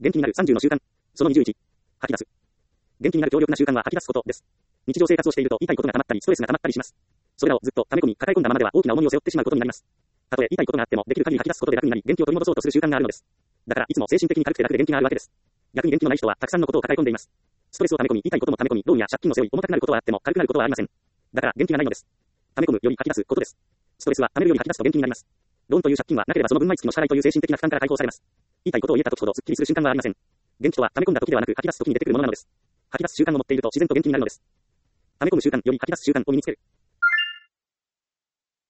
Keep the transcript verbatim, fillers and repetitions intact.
元気になるさんじゅうの習慣。そのにじゅういち。吐き出す。元気になる強力な習慣は吐き出すことです。日常生活をしていると痛いことが溜まったりストレスが溜まったりします。それらをずっと溜め込み抱え込んだままでは大きな重みを背負ってしまうことになります。たとえ痛いことがあってもできる限り吐き出すことで楽になり元気を取り戻そうとする習慣があるのです。だからいつも精神的に軽くて楽で元気があるわけです。逆に元気のない人はたくさんのことを抱え込んでいます。ストレスを溜め込み痛いことも溜め込みローンや借金を背負い重たくなることはあっても軽くなることはありません。だから元気がないのです。溜め込むより吐き出すことです。ストレスは溜めるより吐き出すと元気になります。ローンという借金はなければその分毎月の支払いという精神的な負担から解放されます。言いたいことを言えた時ほどスッキリする瞬間はありません。元気とは溜め込んだ時ではなく吐き出す時に出てくるものなのです。吐き出す習慣を持っていると自然と元気になるのです。溜め込む習慣より吐き出す習慣を身につける。